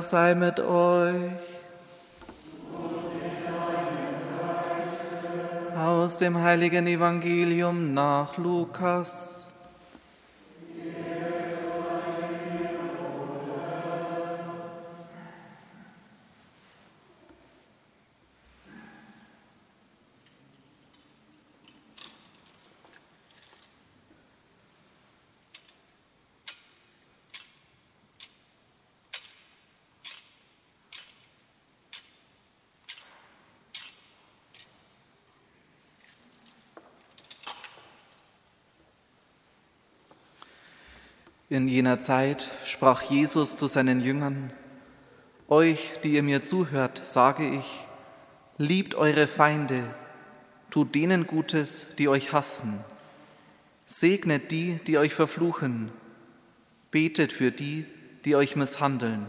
sei mit euch. Aus dem heiligen Evangelium nach Lukas. In jener Zeit sprach Jesus zu seinen Jüngern: Euch, die ihr mir zuhört, sage ich, liebt eure Feinde, tut denen Gutes, die euch hassen, segnet die, die euch verfluchen, betet für die, die euch misshandeln.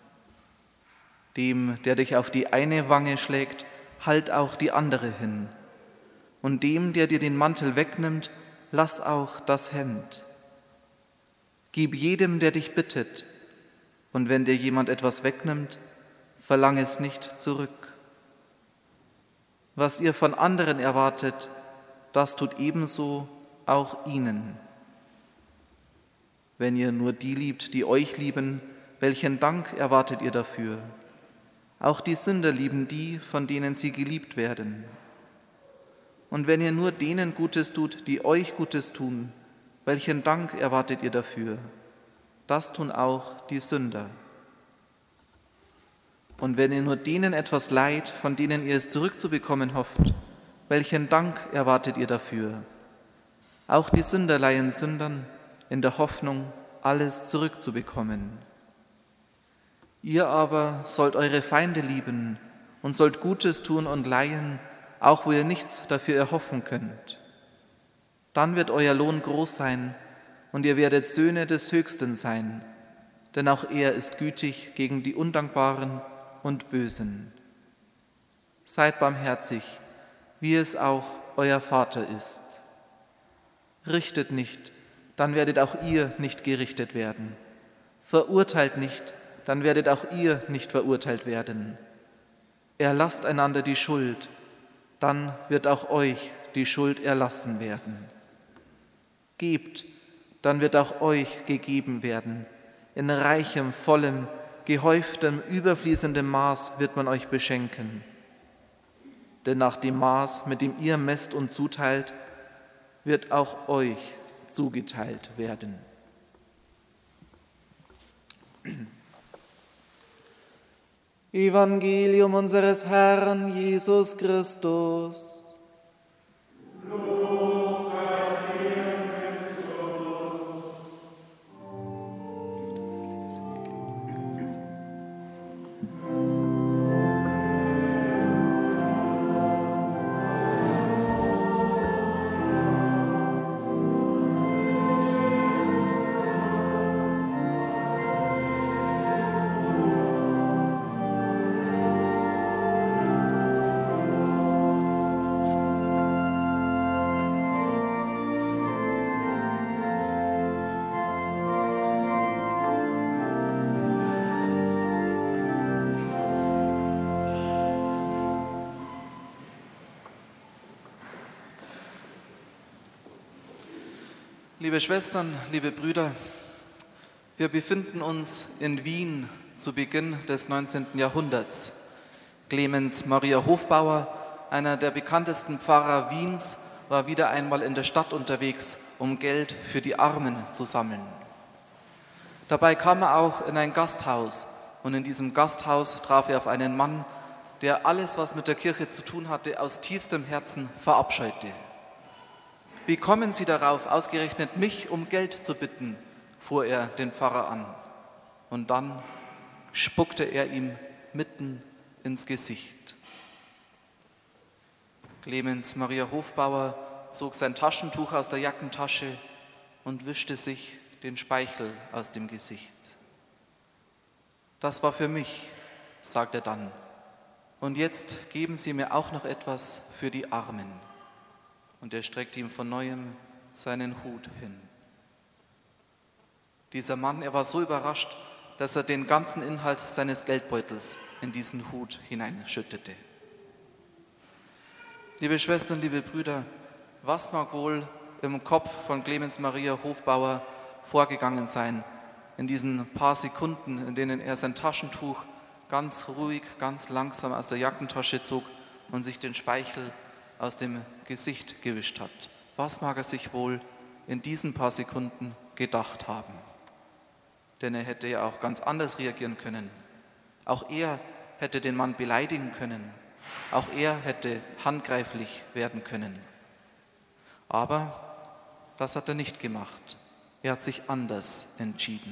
Dem, der dich auf die eine Wange schlägt, halt auch die andere hin, und dem, der dir den Mantel wegnimmt, lass auch das Hemd. Gib jedem, der dich bittet, und wenn dir jemand etwas wegnimmt, verlang es nicht zurück. Was ihr von anderen erwartet, das tut ebenso auch ihnen. Wenn ihr nur die liebt, die euch lieben, welchen Dank erwartet ihr dafür? Auch die Sünder lieben die, von denen sie geliebt werden. Und wenn ihr nur denen Gutes tut, die euch Gutes tun, welchen Dank erwartet ihr dafür? Das tun auch die Sünder. Und wenn ihr nur denen etwas leiht, von denen ihr es zurückzubekommen hofft, welchen Dank erwartet ihr dafür? Auch die Sünder leihen Sündern in der Hoffnung, alles zurückzubekommen. Ihr aber sollt eure Feinde lieben und sollt Gutes tun und leihen, auch wo ihr nichts dafür erhoffen könnt. Dann wird euer Lohn groß sein und ihr werdet Söhne des Höchsten sein, denn auch er ist gütig gegen die Undankbaren und Bösen. Seid barmherzig, wie es auch euer Vater ist. Richtet nicht, dann werdet auch ihr nicht gerichtet werden. Verurteilt nicht, dann werdet auch ihr nicht verurteilt werden. Erlasst einander die Schuld, dann wird auch euch die Schuld erlassen werden. Gebt, dann wird auch euch gegeben werden. In reichem, vollem, gehäuftem, überfließendem Maß wird man euch beschenken. Denn nach dem Maß, mit dem ihr messt und zuteilt, wird auch euch zugeteilt werden. Evangelium unseres Herrn Jesus Christus. Liebe Schwestern, liebe Brüder, wir befinden uns in Wien zu Beginn des 19. Jahrhunderts. Clemens Maria Hofbauer, einer der bekanntesten Pfarrer Wiens, war wieder einmal in der Stadt unterwegs, um Geld für die Armen zu sammeln. Dabei kam er auch in ein Gasthaus und in diesem Gasthaus traf er auf einen Mann, der alles, was mit der Kirche zu tun hatte, aus tiefstem Herzen verabscheute. Wie kommen Sie darauf, ausgerechnet mich um Geld zu bitten?, fuhr er den Pfarrer an. Und dann spuckte er ihm mitten ins Gesicht. Clemens Maria Hofbauer zog sein Taschentuch aus der Jackentasche und wischte sich den Speichel aus dem Gesicht. Das war für mich, sagt er dann. Und jetzt geben Sie mir auch noch etwas für die Armen. Und er streckte ihm von neuem seinen Hut hin. Dieser Mann, er war so überrascht, dass er den ganzen Inhalt seines Geldbeutels in diesen Hut hineinschüttete. Liebe Schwestern, liebe Brüder, was mag wohl im Kopf von Clemens Maria Hofbauer vorgegangen sein in diesen paar Sekunden, in denen er sein Taschentuch ganz ruhig, ganz langsam aus der Jackentasche zog und sich den Speichel aus dem Gesicht gewischt hat? Was mag er sich wohl in diesen paar Sekunden gedacht haben? Denn er hätte ja auch ganz anders reagieren können. Auch er hätte den Mann beleidigen können. Auch er hätte handgreiflich werden können. Aber das hat er nicht gemacht. Er hat sich anders entschieden.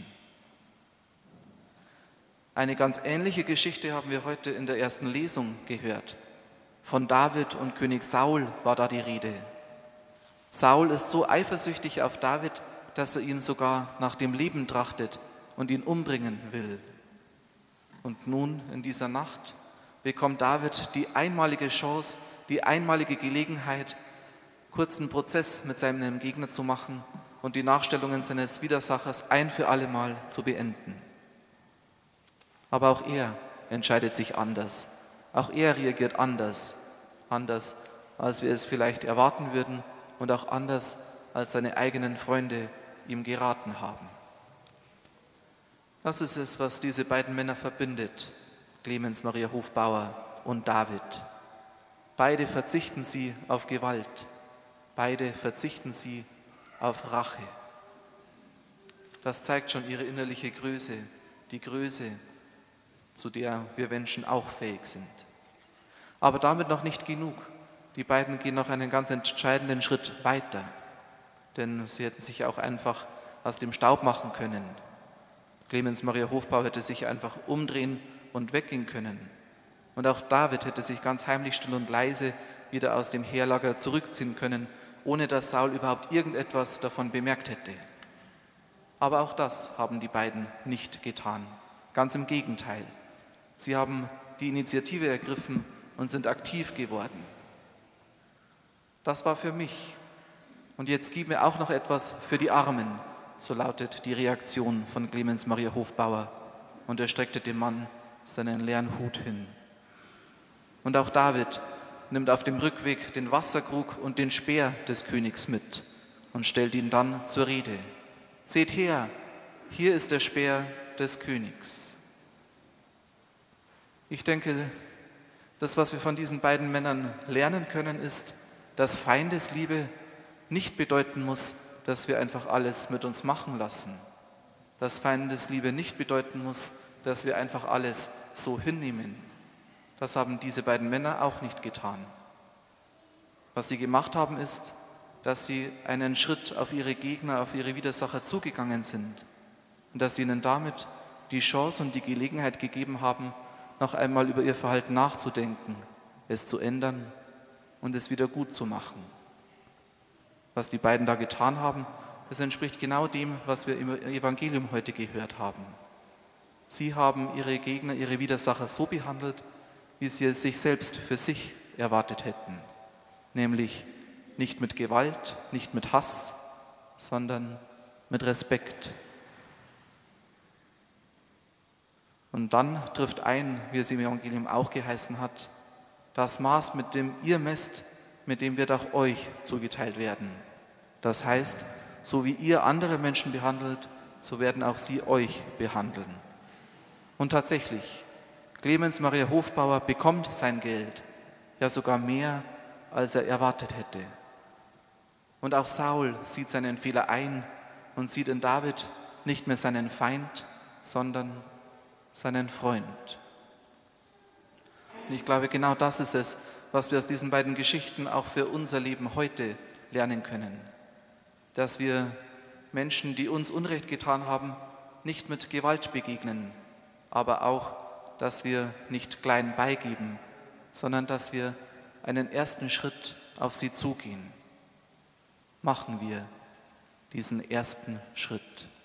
Eine ganz ähnliche Geschichte haben wir heute in der ersten Lesung gehört. Von David und König Saul war da die Rede. Saul ist so eifersüchtig auf David, dass er ihm sogar nach dem Leben trachtet und ihn umbringen will. Und nun in dieser Nacht bekommt David die einmalige Chance, die einmalige Gelegenheit, kurzen Prozess mit seinem Gegner zu machen und die Nachstellungen seines Widersachers ein für alle Mal zu beenden. Aber auch er entscheidet sich anders. Auch er reagiert anders, als wir es vielleicht erwarten würden und auch anders, als seine eigenen Freunde ihm geraten haben. Das ist es, was diese beiden Männer verbindet, Clemens Maria Hofbauer und David. Beide verzichten sie auf Gewalt, beide verzichten sie auf Rache. Das zeigt schon ihre innerliche Größe, die Größe, zu der wir Menschen auch fähig sind. Aber damit noch nicht genug. Die beiden gehen noch einen ganz entscheidenden Schritt weiter, denn sie hätten sich auch einfach aus dem Staub machen können. Clemens Maria Hofbauer hätte sich einfach umdrehen und weggehen können. Und auch David hätte sich ganz heimlich, still und leise wieder aus dem Heerlager zurückziehen können, ohne dass Saul überhaupt irgendetwas davon bemerkt hätte. Aber auch das haben die beiden nicht getan. Ganz im Gegenteil. Sie haben die Initiative ergriffen und sind aktiv geworden. Das war für mich. Und jetzt gib mir auch noch etwas für die Armen, so lautet die Reaktion von Clemens Maria Hofbauer. Und er streckte dem Mann seinen leeren Hut hin. Und auch David nimmt auf dem Rückweg den Wasserkrug und den Speer des Königs mit und stellt ihn dann zur Rede. Seht her, hier ist der Speer des Königs. Ich denke, das, was wir von diesen beiden Männern lernen können, ist, dass Feindesliebe nicht bedeuten muss, dass wir einfach alles mit uns machen lassen. Dass Feindesliebe nicht bedeuten muss, dass wir einfach alles so hinnehmen. Das haben diese beiden Männer auch nicht getan. Was sie gemacht haben, ist, dass sie einen Schritt auf ihre Gegner, auf ihre Widersacher zugegangen sind und dass sie ihnen damit die Chance und die Gelegenheit gegeben haben, noch einmal über ihr Verhalten nachzudenken, es zu ändern und es wieder gut zu machen. Was die beiden da getan haben, das entspricht genau dem, was wir im Evangelium heute gehört haben. Sie haben ihre Gegner, ihre Widersacher so behandelt, wie sie es sich selbst für sich erwartet hätten, nämlich nicht mit Gewalt, nicht mit Hass, sondern mit Respekt. Und dann trifft ein, wie es im Evangelium auch geheißen hat, das Maß, mit dem ihr messt, mit dem wird auch euch zugeteilt werden. Das heißt, so wie ihr andere Menschen behandelt, so werden auch sie euch behandeln. Und tatsächlich, Clemens Maria Hofbauer bekommt sein Geld, ja sogar mehr, als er erwartet hätte. Und auch Saul sieht seinen Fehler ein und sieht in David nicht mehr seinen Feind, sondern seinen Freund. Und ich glaube, genau das ist es, was wir aus diesen beiden Geschichten auch für unser Leben heute lernen können. Dass wir Menschen, die uns Unrecht getan haben, nicht mit Gewalt begegnen, aber auch, dass wir nicht klein beigeben, sondern dass wir einen ersten Schritt auf sie zugehen. Machen wir diesen ersten Schritt.